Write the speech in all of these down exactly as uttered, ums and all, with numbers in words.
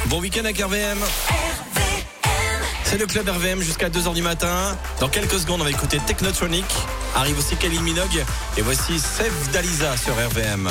Bon week-end avec R V M. C'est le club R V M jusqu'à deux heures du matin. Dans quelques secondes, on va écouter Technotronic. Arrive aussi Kylie Minogue. Et voici Save Dalisa sur R V M.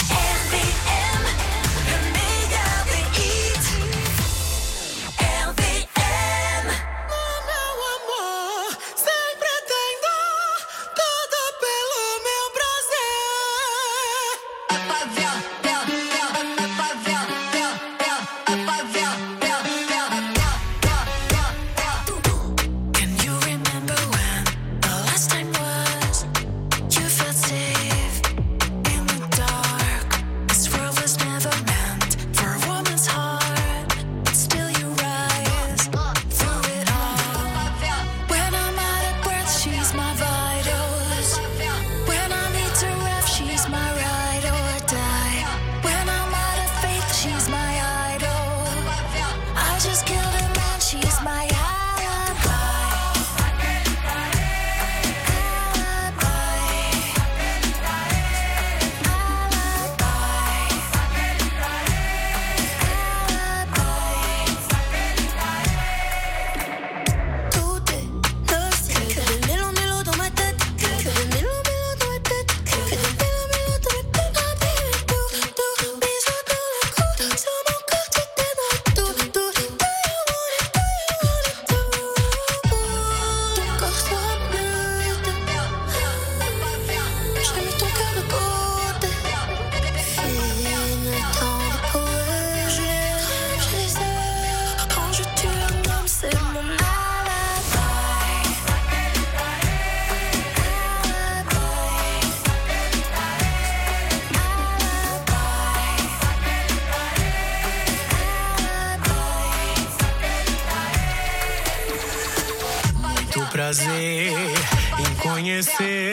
Prazer em conhecer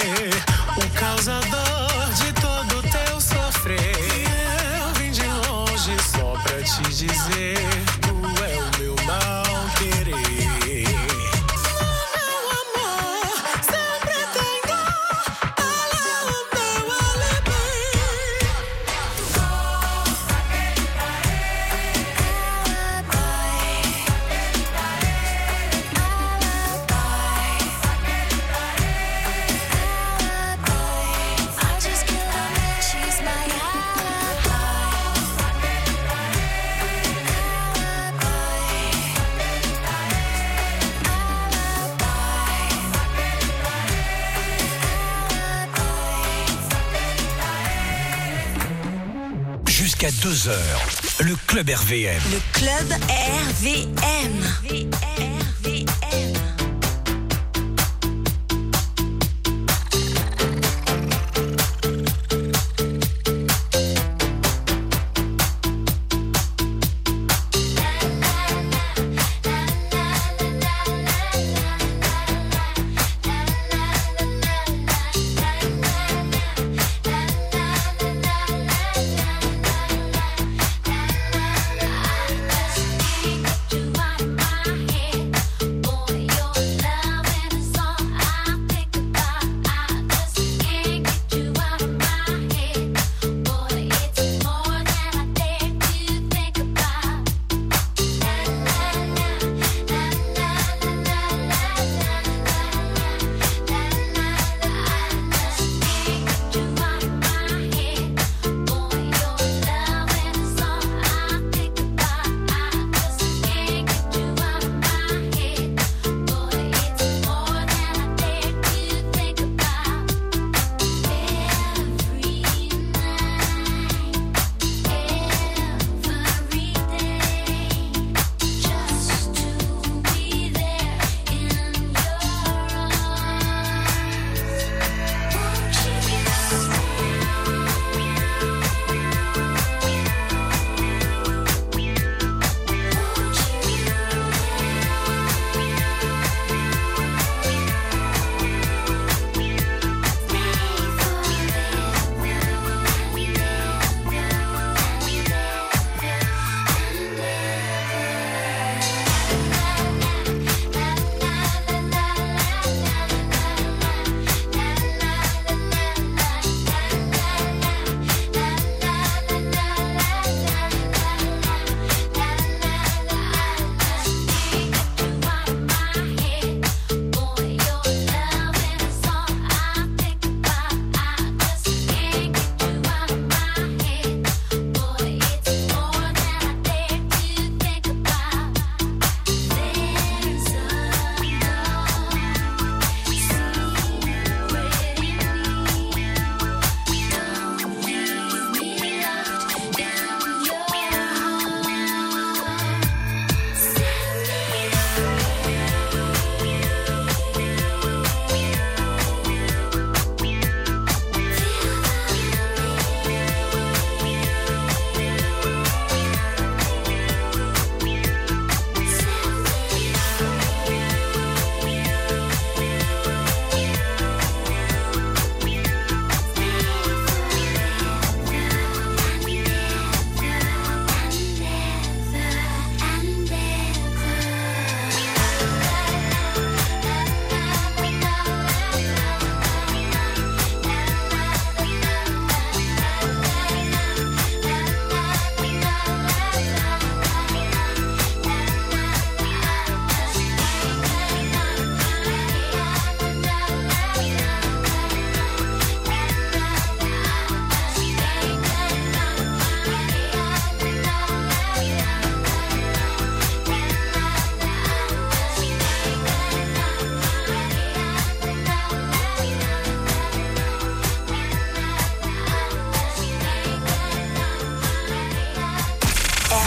o causador de todo teu sofrer. Eu vim de longe só pra te dizer, tu é o meu mal querer. Jusqu'à deux heures, le club R V M. Le club R V M. You want my head.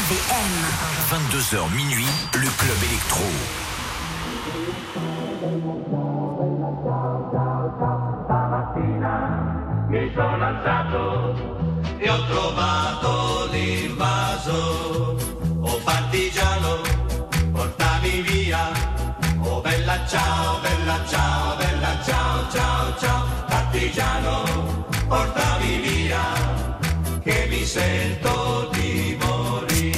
V M. vingt-deux heures minuit, le club électro. Stamattina mi sono alzato e ho trovato l'invaso. Oh partigiano, portami via. Oh bella ciao, bella ciao, bella ciao, ciao, ciao. Partigiano, portami via, che mi sento di morire.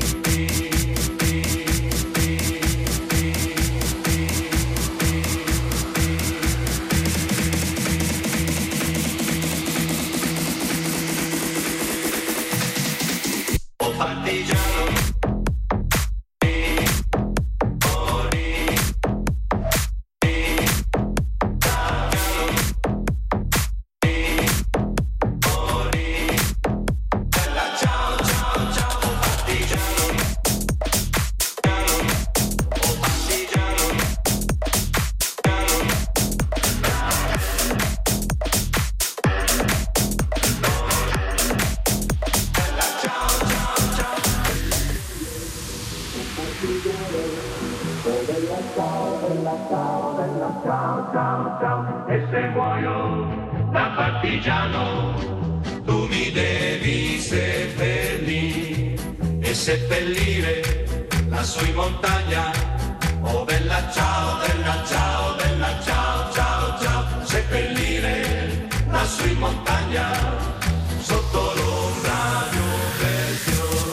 Oh partigiano, e se muoio da partigiano tu mi devi seppellire e seppellire lassù in montagna. Oh bella ciao, bella ciao, bella ciao, ciao, ciao. Seppellire lassù in montagna sotto l'ombra di un bel fiore.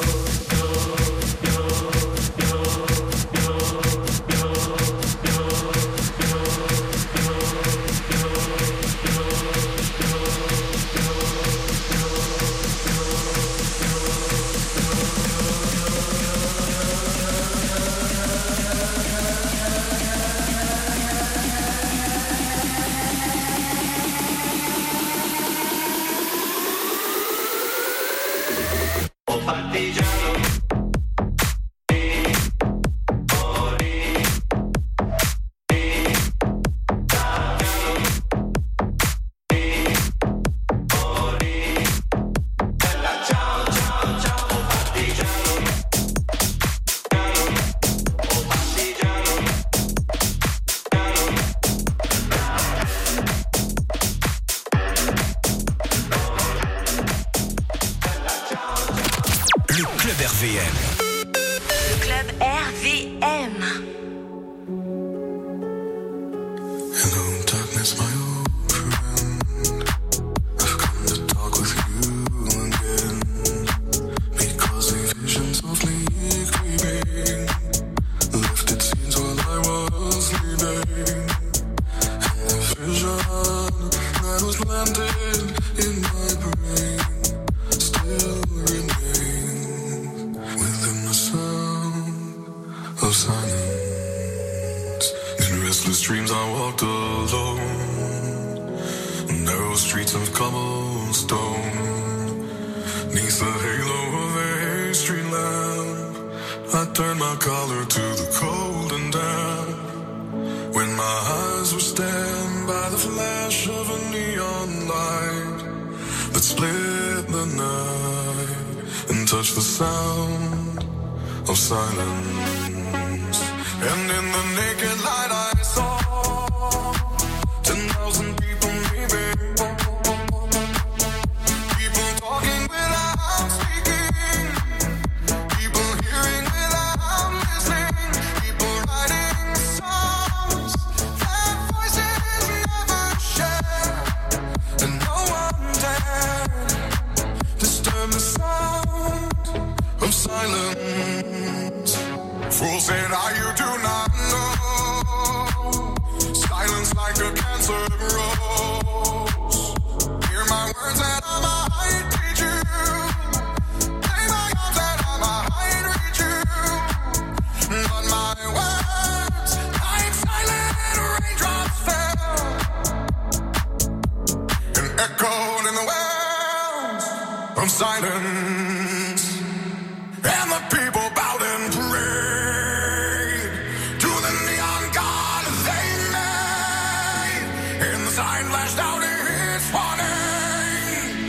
Sign flashed out in his warning.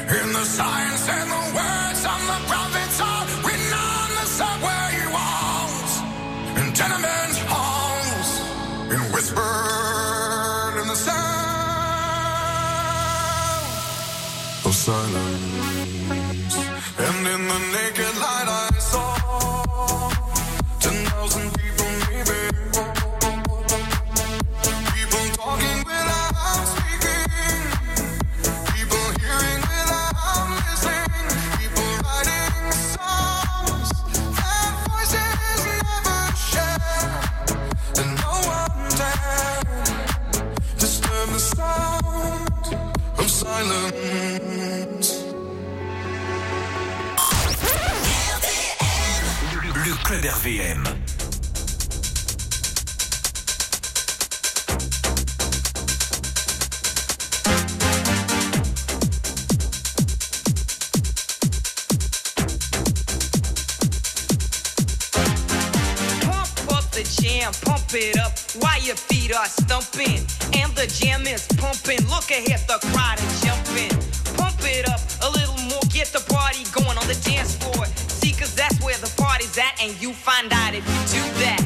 in the signs and the words of the prophets are written on the subway walls, in tenement halls, and whispered in the sound of silence. And in the naked light I saw ten thousand people maybe, people talking without speaking, people hearing without listening, people writing songs that voices never share, and no one dared disturb the sound of silence. Le Club R V M. Pump it up while your feet are stumping and the jam is pumping. Look ahead, the crowd is jumping. Pump it up a little more, get the party going on the dance floor. See, cause that's where the party's at, and you find out if you do that.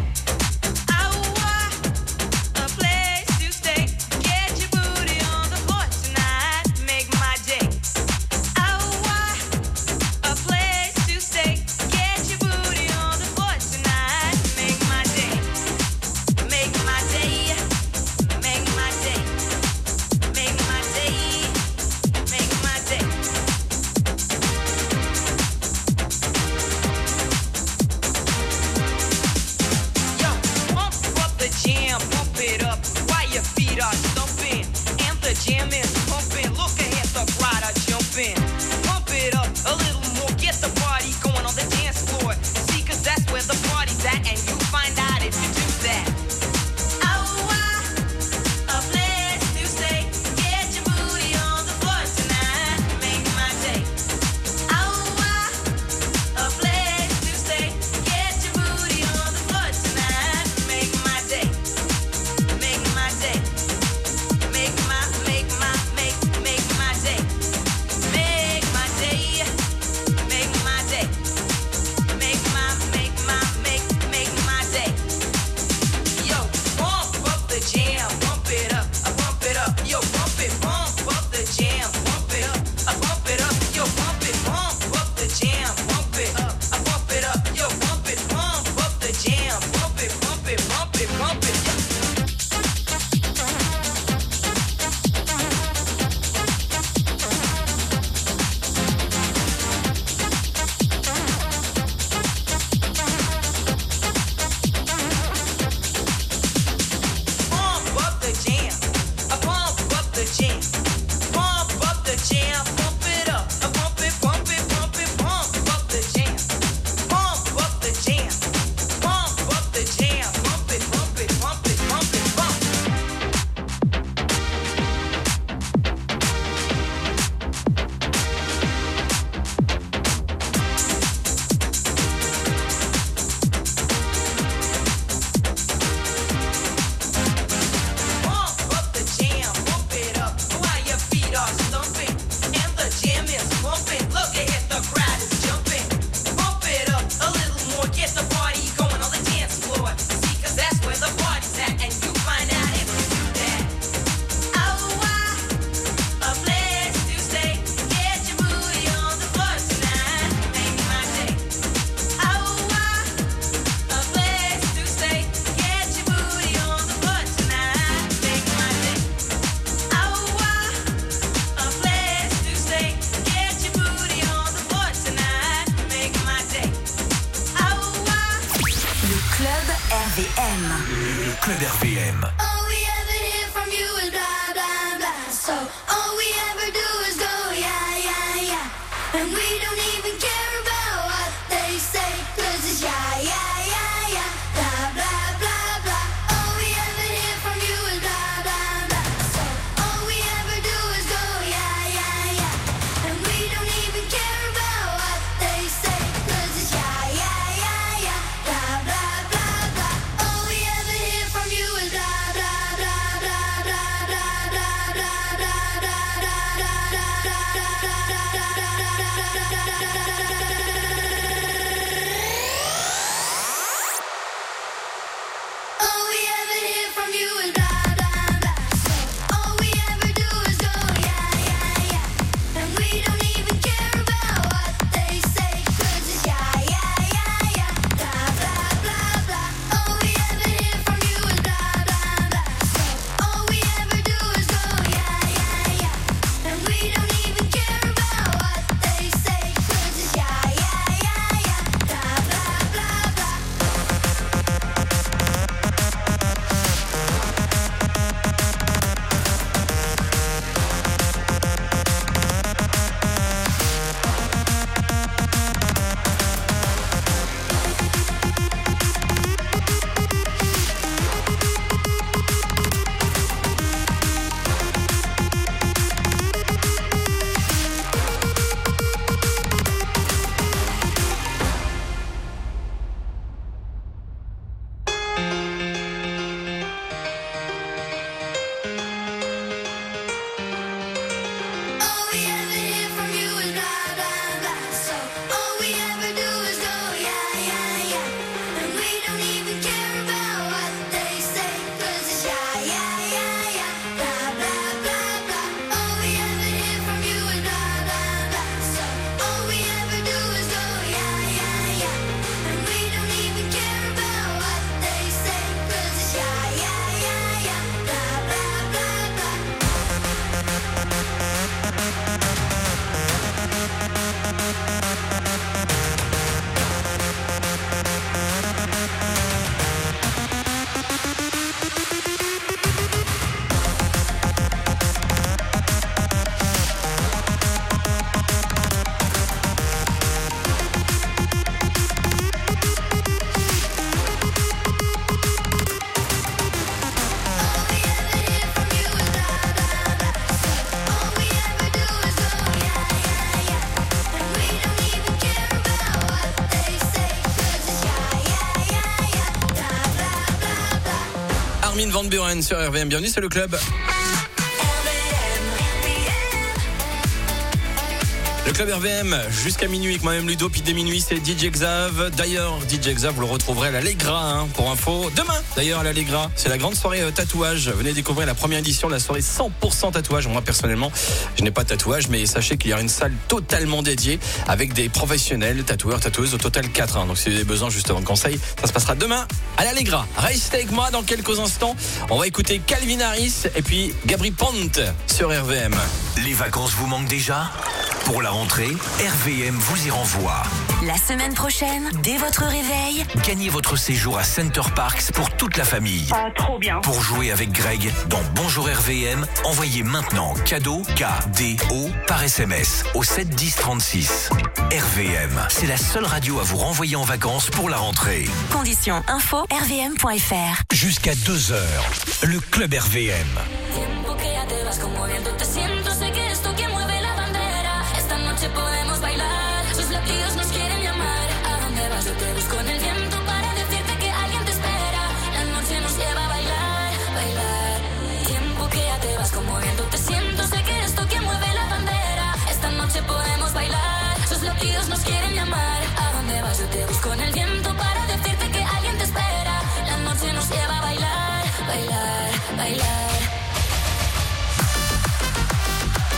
Blah, blah. Armin van Buuren sur R V M. Bienvenue, c'est le club. Le club R V M jusqu'à minuit avec moi-même Ludo, puis dès minuit c'est D J Xav. D'ailleurs D J Xav vous le retrouverez à l'Allegra hein, pour info. Demain d'ailleurs à l'Allegra, c'est la grande soirée euh, tatouage. Venez découvrir la première édition de la soirée cent pour cent tatouage. Moi personnellement je n'ai pas de tatouage, mais sachez qu'il y aura une salle totalement dédiée avec des professionnels tatoueurs, tatoueuses, au total quatre hein. Donc si vous avez besoin justement de conseils, ça se passera demain à l'Allegra. Restez avec moi dans quelques instants. On va écouter Calvin Harris et puis Gabri Ponte sur R V M. Les vacances vous manquent déjà ? Pour la rentrée, R V M vous y renvoie. La semaine prochaine, dès votre réveil, gagnez votre séjour à Center Parcs pour toute la famille. Ah, trop bien. Pour jouer avec Greg dans Bonjour R V M, envoyez maintenant cadeau K D O par S M S au sept dix trente-six. R V M, c'est la seule radio à vous renvoyer en vacances pour la rentrée. conditions info r v m point f r. Jusqu'à deux heures, le club R V M. Podemos bailar, sus latidos nos quieren llamar. ¿A dónde vas? Yo te busco en el viento para decirte que alguien te espera. La noche nos lleva a bailar, bailar. Tiempo que ya te vas, como viento te siento. Sé que eres tú quien mueve la bandera. Esta noche podemos bailar, sus latidos nos quieren llamar. ¿A dónde vas? Yo te busco en el viento para decirte que alguien te espera. La noche nos lleva a bailar, bailar, bailar.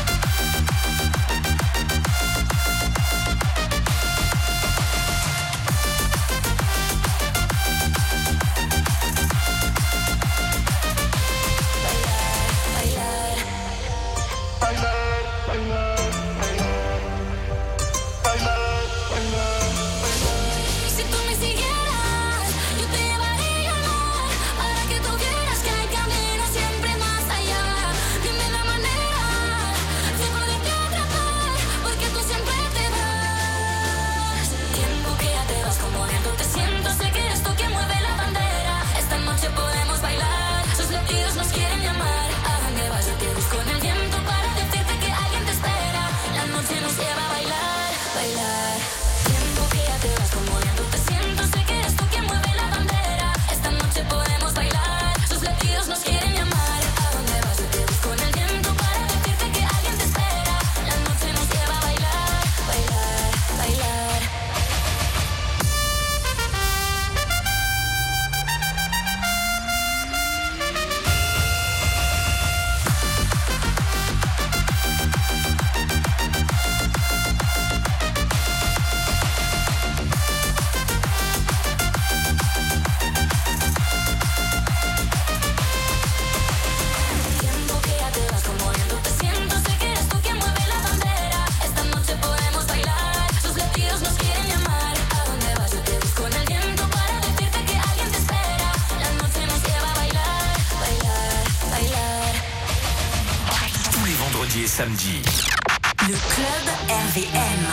samedi. Le club R V M.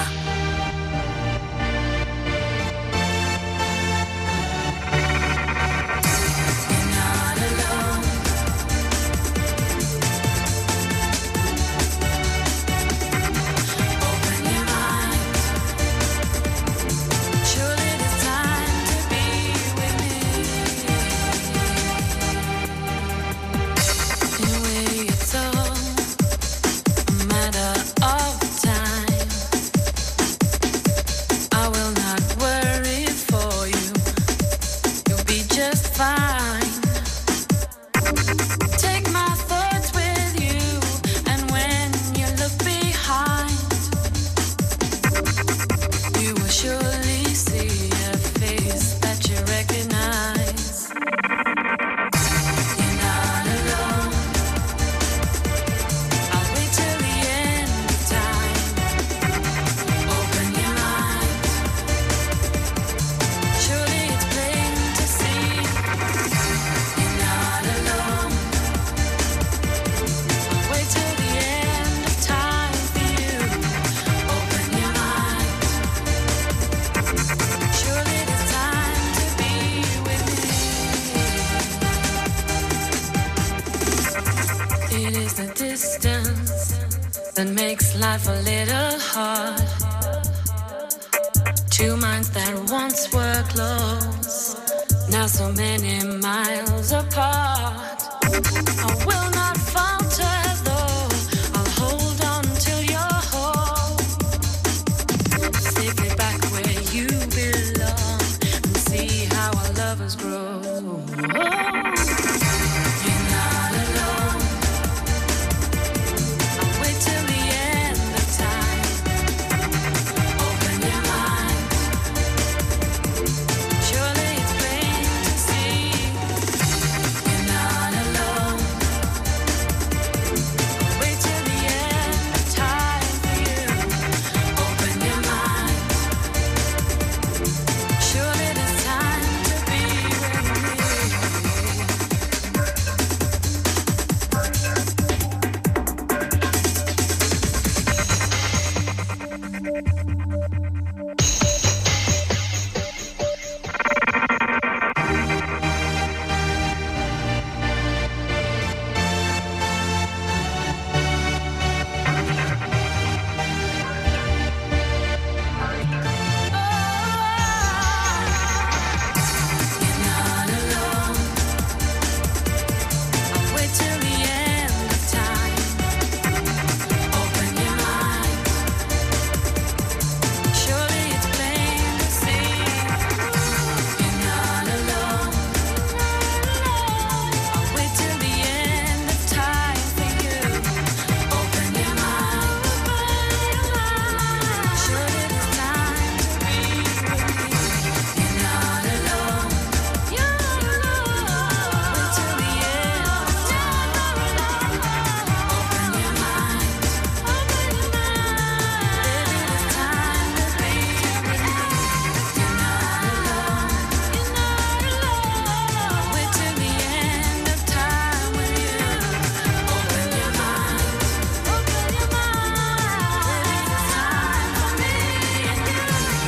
Life a little hard. Two minds that once were close, now so many miles apart. I will not falter though, I'll hold on till you're whole. Safely back where you belong, and see how our lovers grow. You're not alone. I'll wait till the end of time. Open your mind. Surely it's plain to see. You're not alone. I'll wait till the end of time for you. Open your mind. Surely there's time to be with me. You're not alone. I'll wait till the end of time. Open your mind. Surely it's plain to see. You're not alone. I'll wait till the end of time for you. Open your mind. Surely there's time to be with me. You're not alone. You're not alone. Wait till the end of time. Open your mind. Open your mind. Baby, there's time to be with me. You're not alone. You're not alone. Wait till the end of time with you. Open your mind. Open your mind. Baby, there's time for me and you.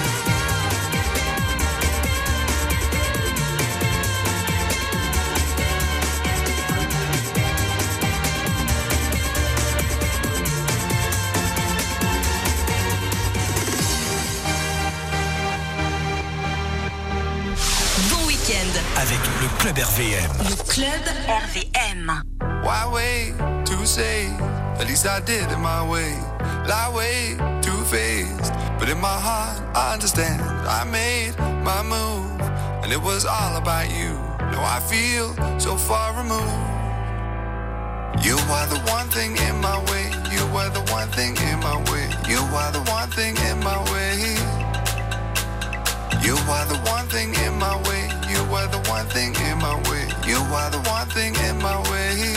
Bon week-end. Avec le Club R V M. Le club R V M. Why wait to say? At least I did it my way. Lie way too faced, but in my heart I understand. I made my move, and it was all about you. Now I feel so far removed. You are the one thing in my way. You are the one thing in my way. You are the one thing in my way. You are the one thing in my way. You are the one thing in my way. You are the one thing in my way.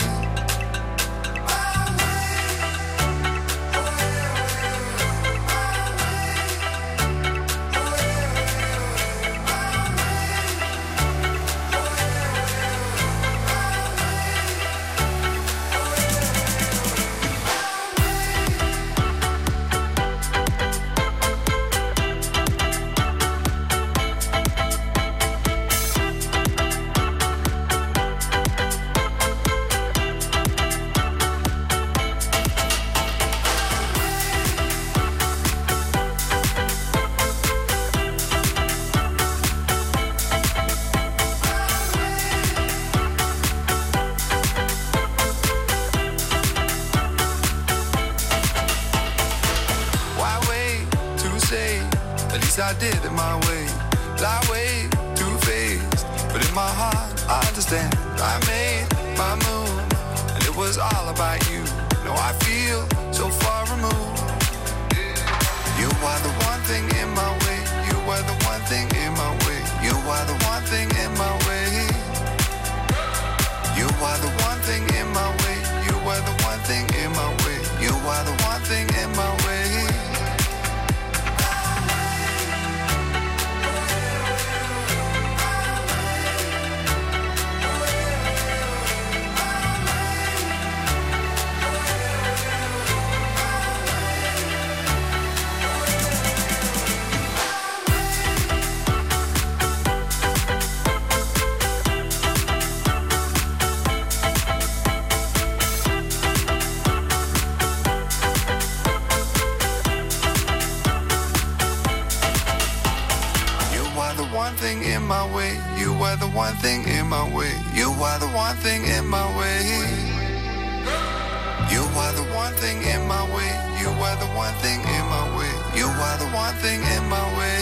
At least I did it my way. Lie way, two-faced, but in my heart I understand. I made my move, and it was all about you. Now I feel so far removed. You are the one thing in my way. You are the one thing in my way. You are the one thing in my way. You are the one thing in my way. You are the one thing in my way. You are the one thing in my way. In my way, you are the one thing in my way. You are the one thing in my way. You are the one thing in my way. You are the one thing in my way. You are the one thing in my way.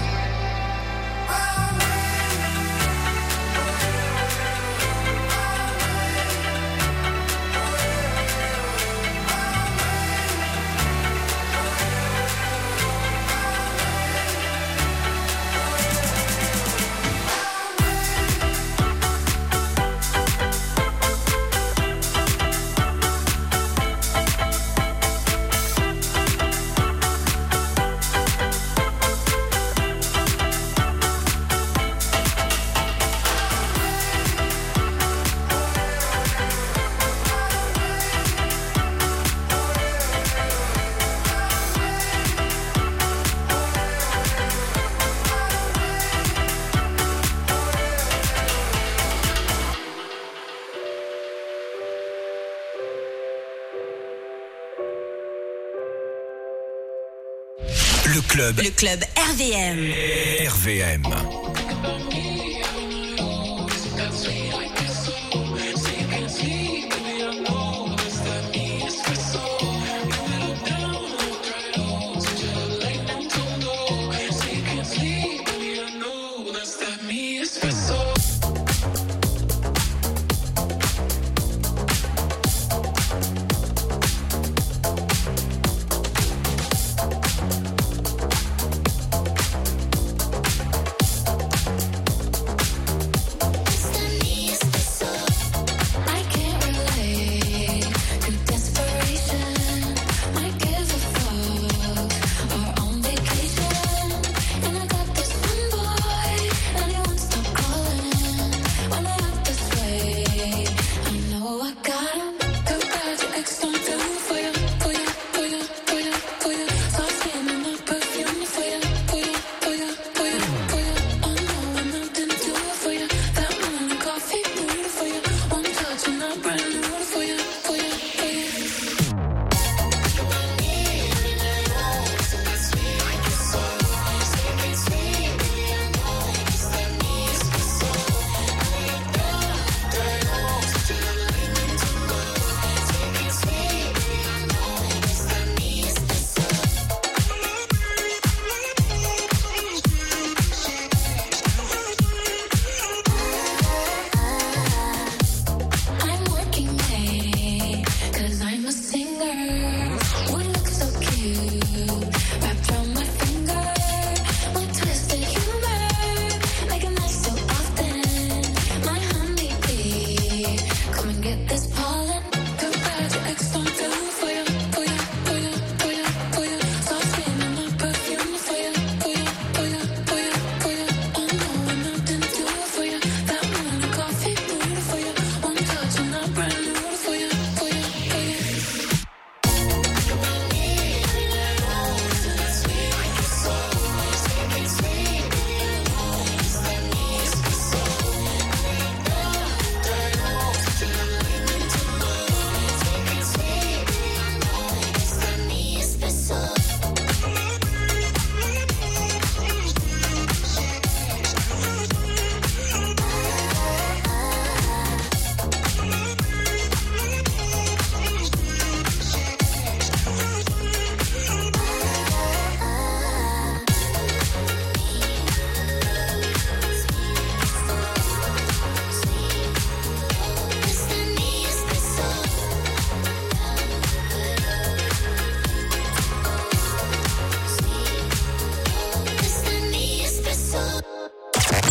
Le club. Le club R V M. R V M.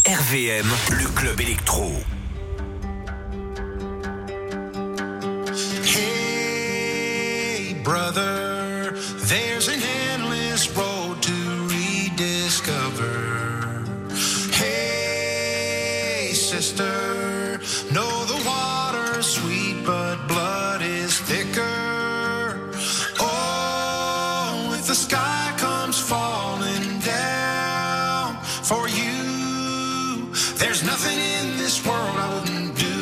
R V M, le club électro. Hey, brother, there's an endless road to rediscover. Hey, sister, know the water's sweet, but blood is thicker. Oh, if the sky comes falling down for you, there's nothing in this world I wouldn't do.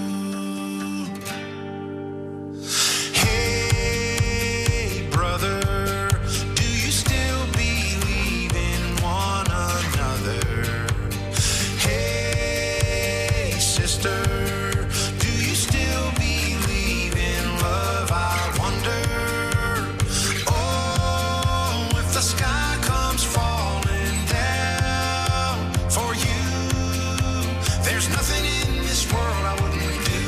Hey, brother, do you still believe in one another? Hey, sister, do you still believe in love? I wonder. Oh, if the sky comes falling down for you, there's nothing in this world I wouldn't do.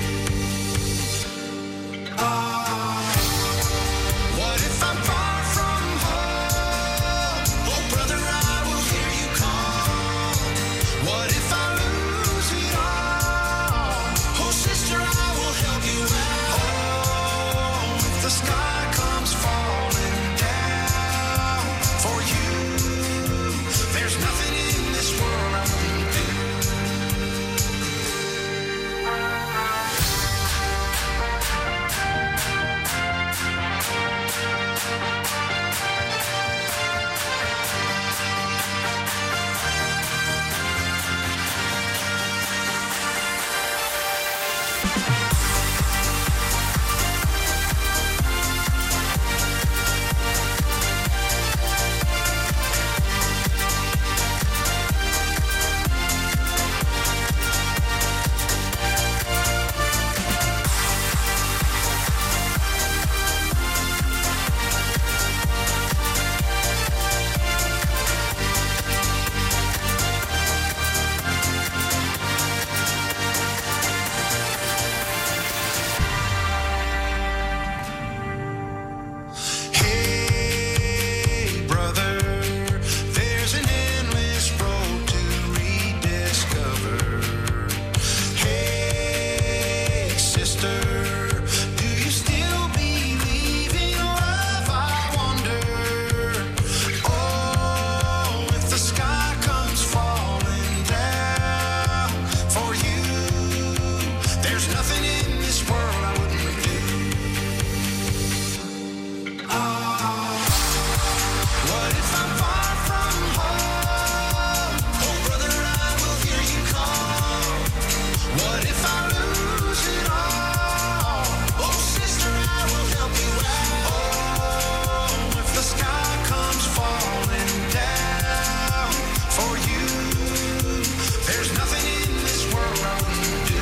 Ah, what if I'm far from home? Oh, brother, I will hear you call. What if I lose it all? Oh, sister, I will help you out. Oh, if the sky comes falling down for you, there's nothing in this world I wouldn't do. Hey, brother, there's an endless road to rediscover. Hey, sister, do you still believe in love? I wonder. Oh, if the sky comes falling down for you, there's nothing in this world I wouldn't do. Ah, what if I'm far from home? Oh, brother, I will hear you call. What if I lose it all? Oh, sister, I will help you out. Oh, if the sky comes falling down for you, there's nothing in this world I wouldn't do.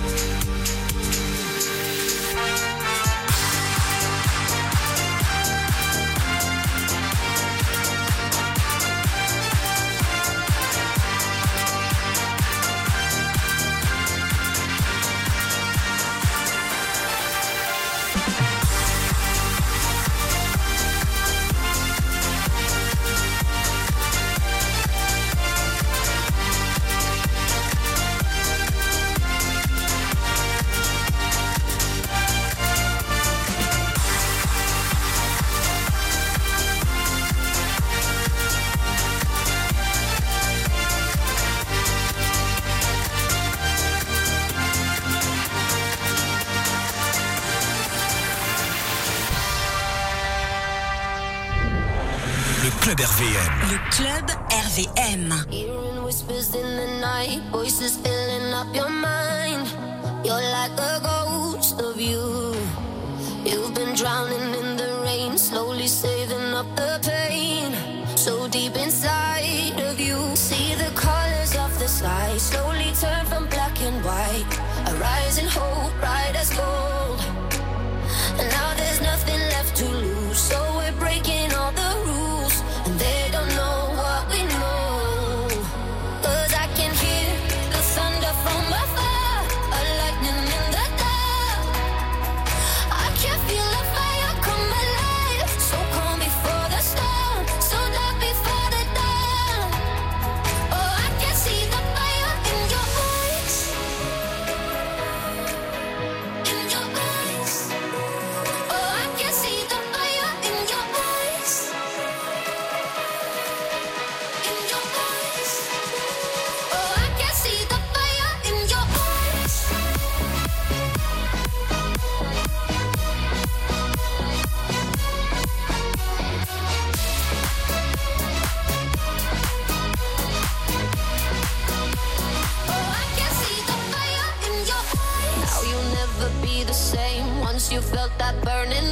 Le club R V M. Le club R V M. Hearing whispers in the night, voices filling up your mind. You're like a ghost of you. You've been drowning in the rain, slowly saving up the pain. So deep inside of you, see the colors of the sky slowly turn from black and white. A rising hope, bright as gold. And now there's nothing left to lose, so we're breaking all the rules, and they don't know what we know. 'Cause I can hear the thunder from afar, a lightning in the dark. I can feel a fire come alive, so calm before the storm.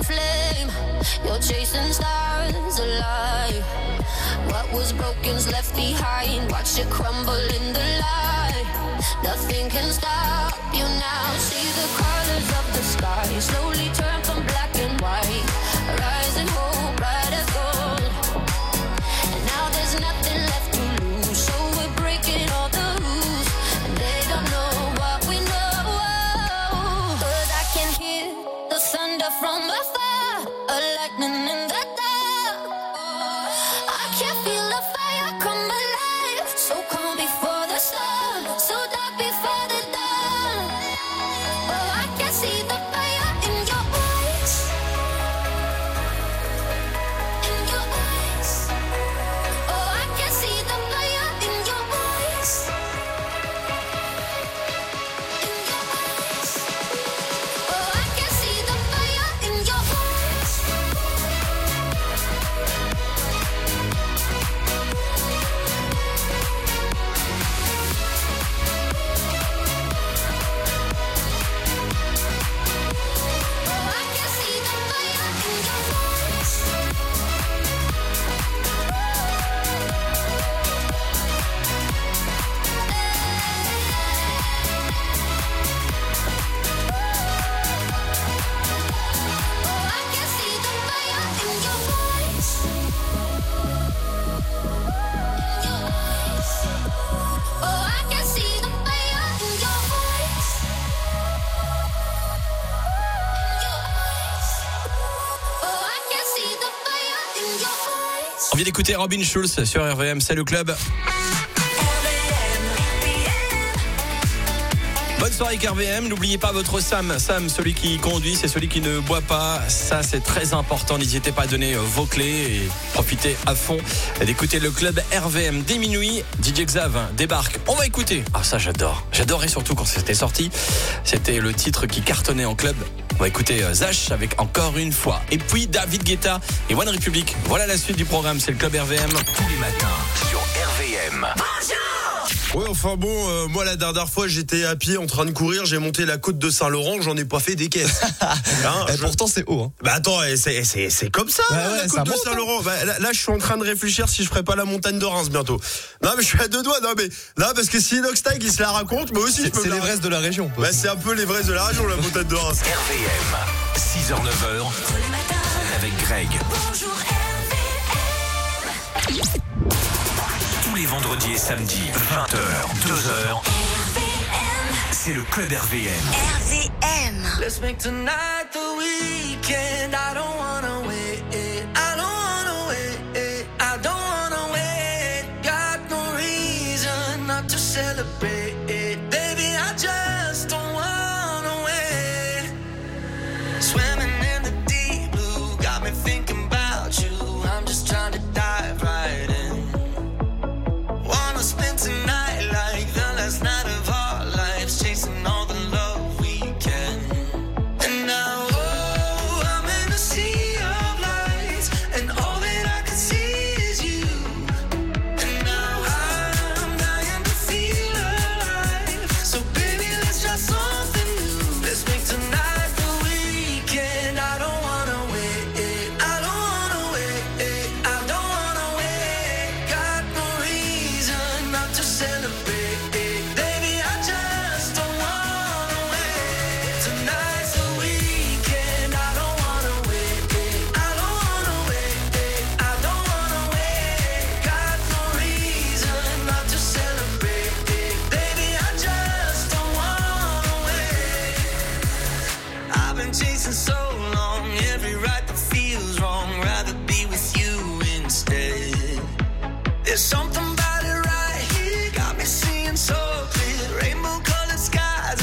flame. You're chasing stars alive. What was broken's left behind. Watch it crumble in the light. Nothing can stop you now. See the colors of the sky slowly turn from black and white. Rising hope, bright as gold. And now there's nothing left to lose. So we're breaking all the rules. And they don't know what we know. But I can hear the thunder from afar. A lightning in the dark. I can feel the fire come alive. So calm before the sun. So dark before the dawn. Oh, I can see the fire in your eyes. In your eyes. Oh, I can see the fire in your eyes. In your eyes. Oh, I can see the fire in your eyes. Oh, I can see the fire in your eyes. Oh, I can see the fire in your eyes. In your eyes. Oh, I can see the fire in your eyes. In your eyes. Oh, I can see the fire in your eyes. On vient d'écouter Robin Schulz sur R V M, c'est le club. Bonne soirée avec R V M, n'oubliez pas votre Sam. Sam, celui qui conduit, c'est celui qui ne boit pas. Ça, c'est très important. N'hésitez pas à donner vos clés et profitez à fond d'écouter le club R V M. Dès minuit, D J Xav débarque. On va écouter. Ah, ça, j'adore. J'adorais surtout quand c'était sorti. C'était le titre qui cartonnait en club. On va écouter Zach avec Encore une fois. Et puis David Guetta et One Republic. Voilà la suite du programme. C'est le club R V M. Tous les matins sur R V M. Ouais, enfin bon, euh, moi la dernière fois j'étais à pied en train de courir, j'ai monté la côte de Saint-Laurent, j'en ai pas fait des caisses. Hein, Et je- pourtant c'est haut. Hein. Bah attends, eh, c'est, c'est, c'est comme ça, Ouais, hein, ouais, la ça côte de monte, Saint-Laurent. Bah, là, là, je suis en train de réfléchir si je ferais pas la montagne de Reims bientôt. Non mais je suis à deux doigts, non mais là parce que si Inoxtag il se la raconte, moi aussi je C'est, peux c'est me la- l'Everest de la région. Bah c'est un peu l'Everest de la région, la montagne de Reims. R V M, six heures neuf heures, avec Greg. Bonjour R V M. Tous les vendredis et samedis, vingt heures, deux heures, c'est le club R V M. R V M. Let's make tonight the weekend. I don't wanna wait. I don't wanna wait. I don't wanna wait. Got no reason not to celebrate. Baby, I just don't wanna wait. Swimming in the deep blue got me thinking about you. I'm just trying to dive right in. Wanna spend tonight like the last night of our lives, chasing all the love we can. And now, oh, I'm in a sea of lights, and all that I can see is you. And now I'm dying to feel alive. So baby, let's try something new. Let's make tonight the weekend. I don't wanna wait. I don't wanna wait. I don't wanna wait. Got no reason not to celebrate. Baby, I just don't wanna wait. Tonight's the weekend. I don't wanna wait. I don't wanna wait. I don't wanna wait. Got no reason not to celebrate. Baby, I just don't wanna wait. I've been chasing so long, every right that feels wrong. Rather be with you instead. There's something about it right here, got me seeing so clear. Rainbow colored skies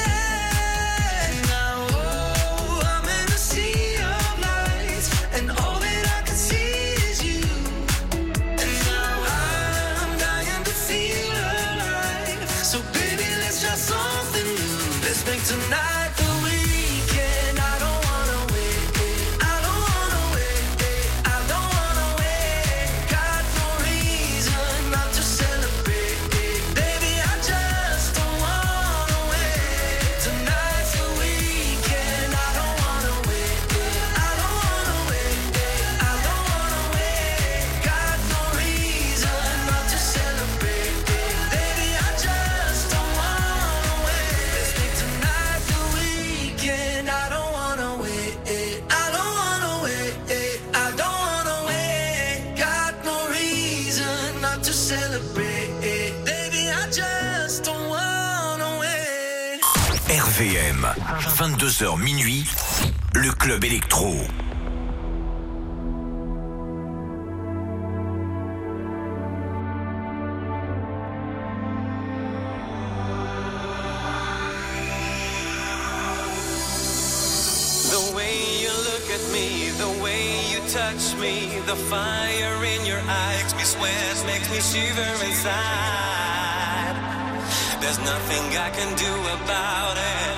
ahead. Now, oh, I'm in a sea of lights, and all that I can see is you. And now I'm dying to feel alive. So baby, let's try something new. Let's make tonight the weekend. I don't wanna wait. I don't wanna wait. I don't wanna wait. Got no reason celebrate. Baby, I just don't wanna wait. R V M, vingt-deux heures minuit, le club électro. The way you look at me, the way you touch me, the fire in your eyes makes me sweat, makes me shiver inside. There's nothing I can do about it,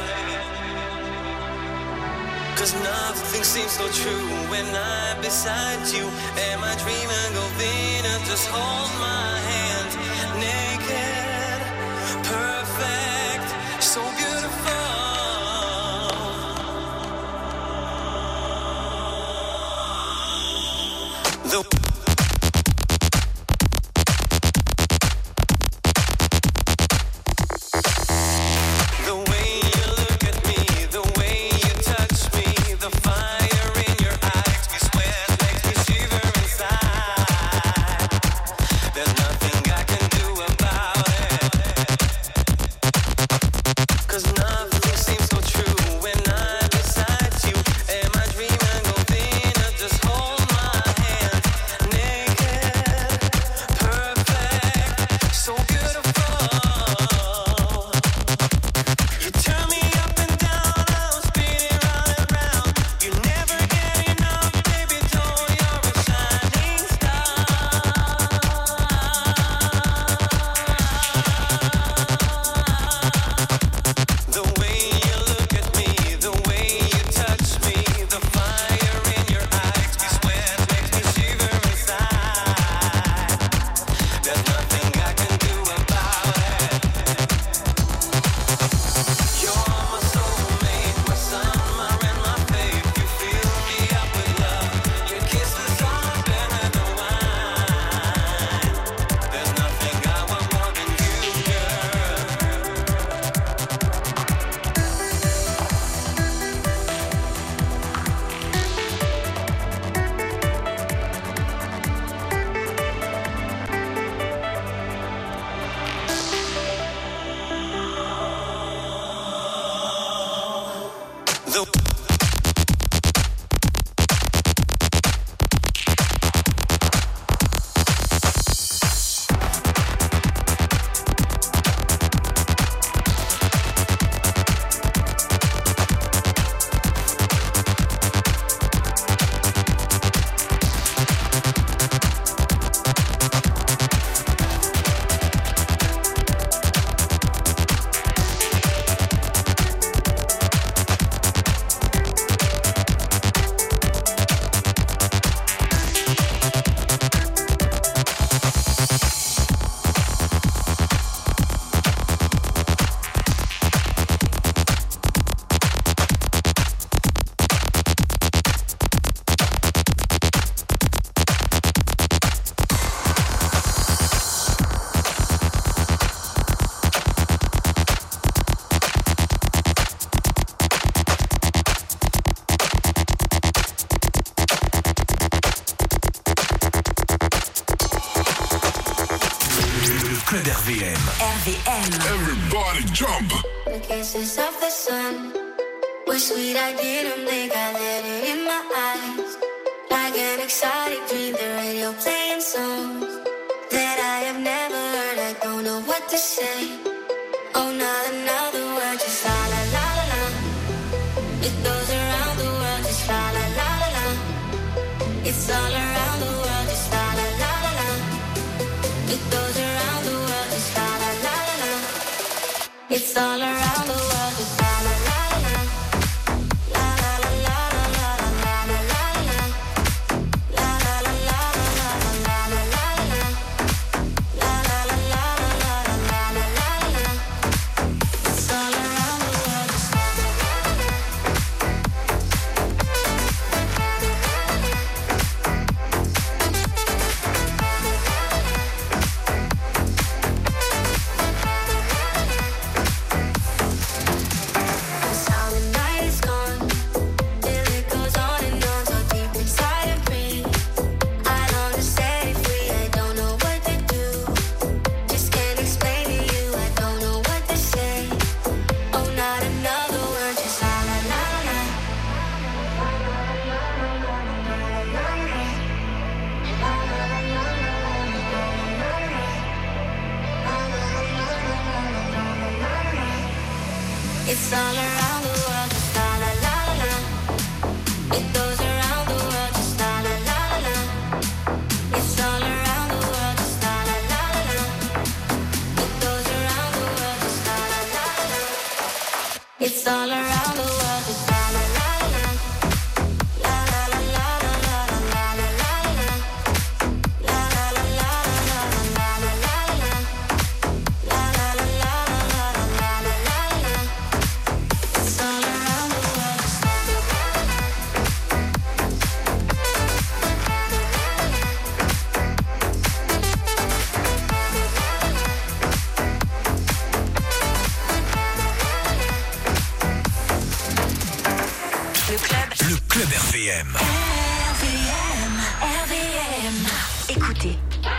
'cause nothing seems so true when I'm beside you. Am I dreaming of Venus? Just hold my hand, naked, perfect, so beautiful. The Club R V M. R V M. Everybody jump. The kisses of the sun were sweet, I didn't blink, I let it in my eyes. Like an exotic dream, the radio playing songs that I have never heard, I don't know what to say. Oh, not another word, just la la la la la. It goes around the world, just la la la la la. It's all around the world, just la la la la la. It goes around the world, just la la la la la. It's all around the world, just la la la la la. La la la la la la la la la la. La la la la la la la la la. La la la la la la la la la. It's all around the world, just la la la la la. It's all around the world, just la la la la la. It goes around the world, just la la la la la. It's all around the world, just la la la la la. It goes around the world, just la la la la la. It's all around the world, just la la la la la. La la la la la la la la la la. La la la la la la la la la. La la la la la la la la la. It's all around the world, just la la la la. Le club. Le club R V M. R V M. R V M. Écoutez.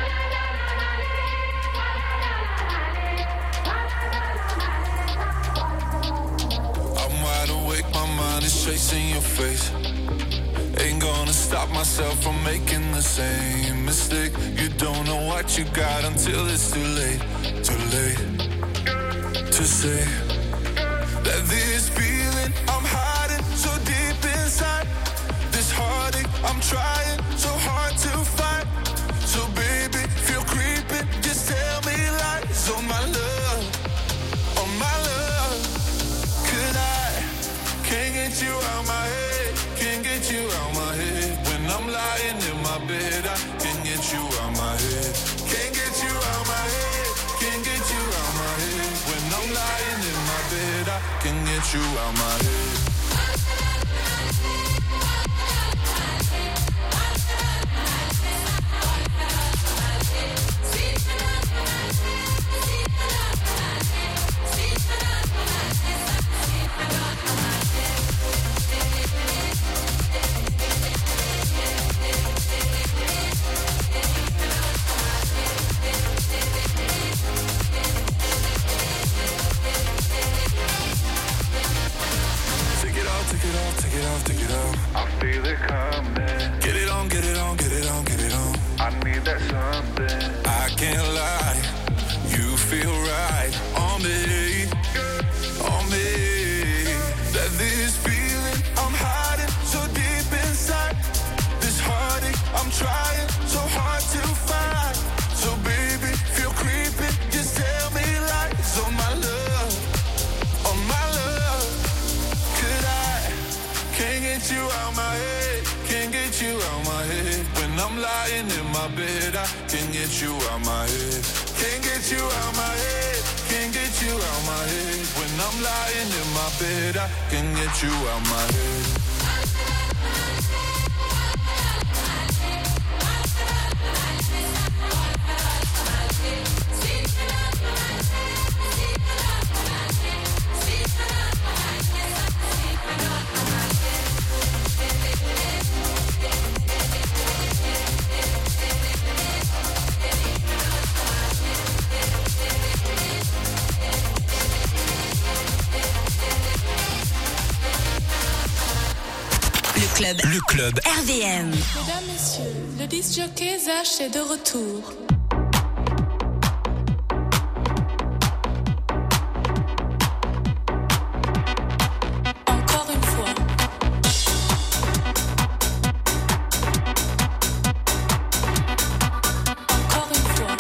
I'm wide awake, my mind is chasing your face. Ain't gonna stop myself from making the same mistake. You don't know what you got until it's too late. Too late to say that this feeling I'm hiding so deep inside. This heartache I'm trying so hard to fight. So baby, feel creeping, just tell me lies. Oh my love, oh my love. Could I, can't get you out my head, can't get you out my head. When I'm lying in my bed, I can't get you out my head. Can't get you out my head, can't get you out my head. When I'm lying in my bed, I can get you out my head. Take it off, take it off, take it off, take it off. I feel it coming. Get it on, get it on, get it on, get it on. I need that something. I can't lie, you feel right on me, on me. That this feeling I'm hiding so deep inside. This heartache I'm trying so hard to find. So baby, feel creeping, just tell me lies. Oh my love, oh my love. Could I, can't get you out my head, can't get you out my head. When I'm lying in my bed, I can't get you out my head. Can't get you out my head, can't get you out my head. When I'm lying in my bed, I can get you out my head. Le club. Le club R V M. Mesdames, messieurs, le disc jockey Zach est de retour. Encore une fois. Encore une fois.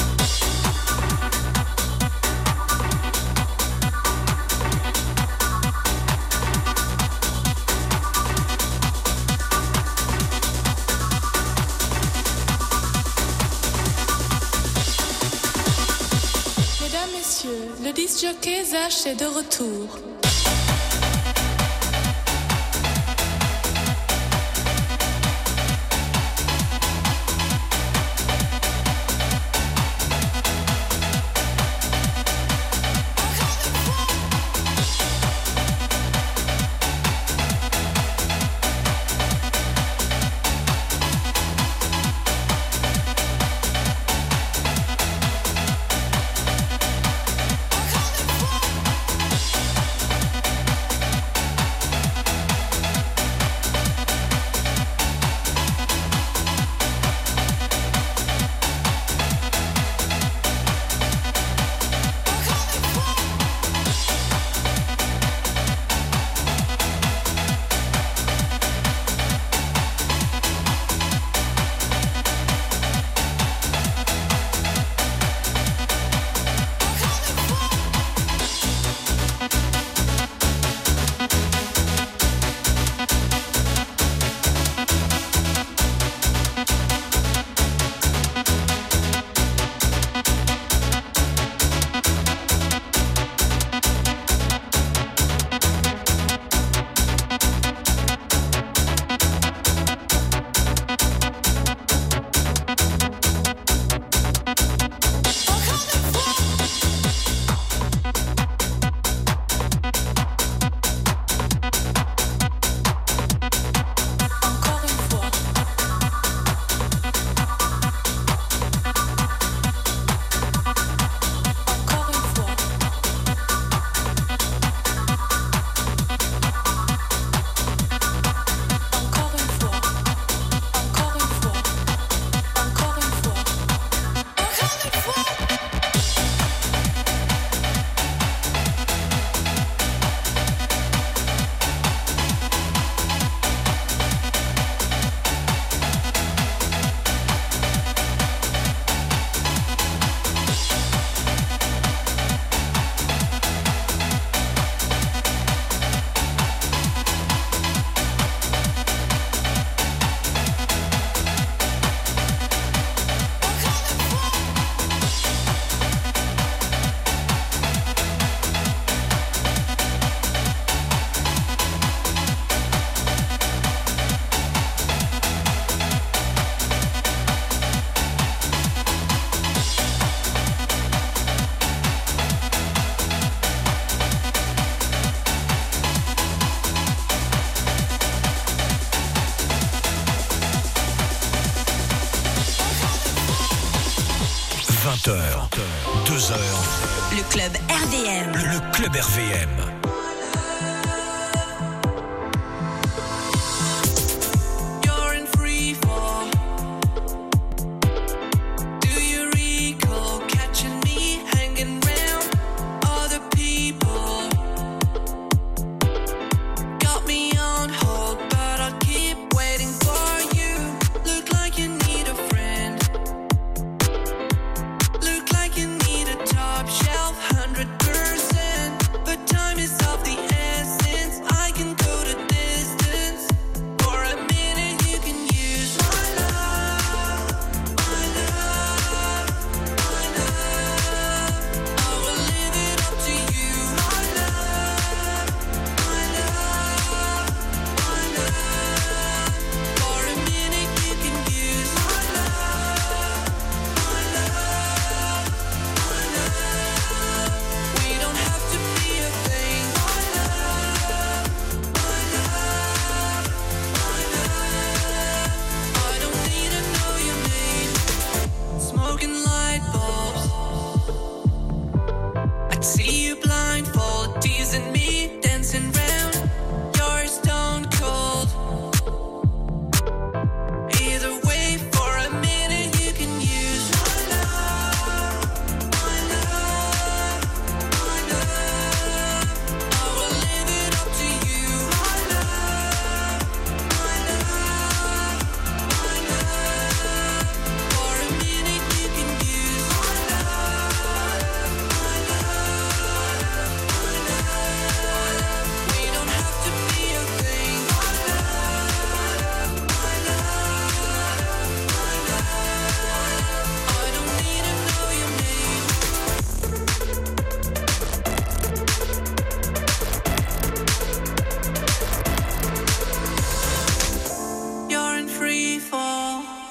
Mesdames, messieurs, le disc jockey Zach est de retour. vingt heures, deux heures. Le club R V M. Le, le club R V M.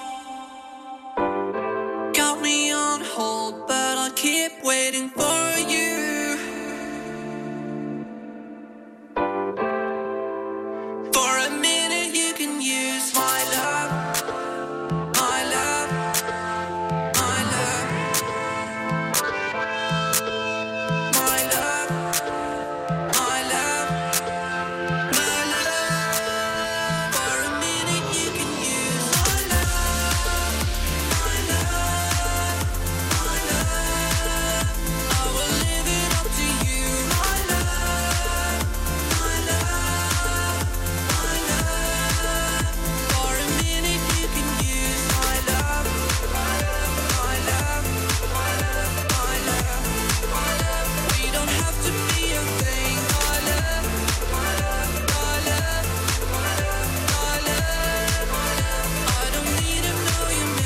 Got me on hold, but I'll keep waiting for you.